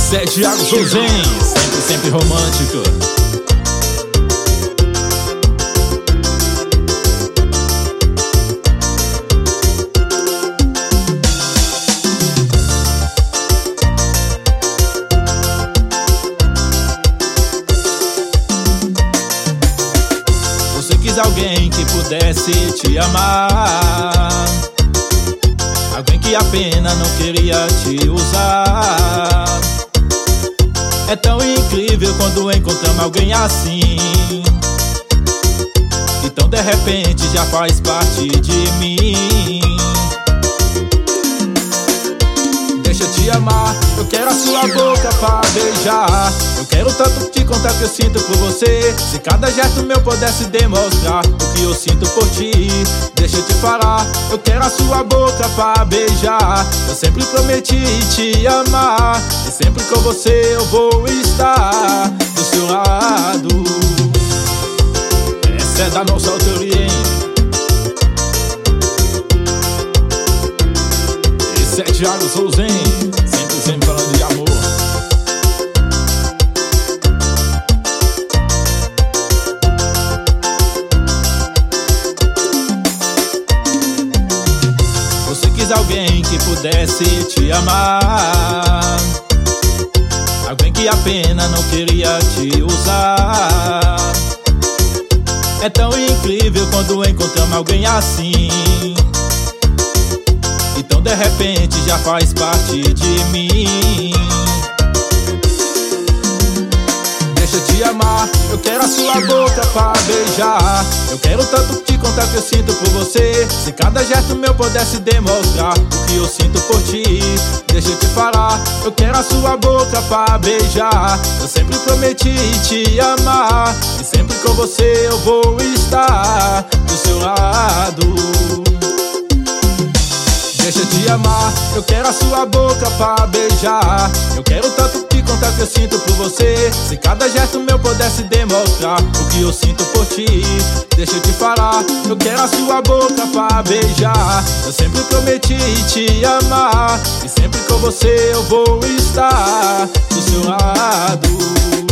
Esse é Thiago Souzen, sempre romântico. Você quis alguém que pudesse te amar, alguém que apenas não queria te usar. É tão incrível quando encontramos alguém assim, então de repente já faz parte de mim. Deixa eu te amar, eu quero a sua boca pra beijar. Eu quero tanto te contar o que eu sinto por você. Se cada gesto meu pudesse demonstrar o que eu sinto por ti. Deixa eu te falar, eu quero a sua boca pra beijar. Eu sempre prometi te amar, e sempre com você eu vou estar do seu lado. Essa é da nossa autoria, hein? Esse é Thiago Souzen, sempre falando de amor. Você quis alguém que pudesse te amar, alguém que apenas não queria te usar. É tão incrível quando encontramos alguém assim, então de repente já faz parte de mim. Deixa eu te amar, eu quero a sua boca pra beijar. Eu quero tanto te contar o que eu sinto por você. Se cada gesto meu pudesse demonstrar o que eu sinto por ti. Deixa eu te falar, eu quero a sua boca pra beijar. Eu sempre prometi te amar, e sempre com você eu vou estar do seu lado. Deixa eu te amar, eu quero a sua boca pra beijar. Eu quero tanto te contar o que eu sinto por você. Se cada gesto meu pudesse demonstrar o que eu sinto por ti. Deixa eu te falar, eu quero a sua boca pra beijar. Eu sempre prometi te amar, e sempre com você eu vou estar do seu lado.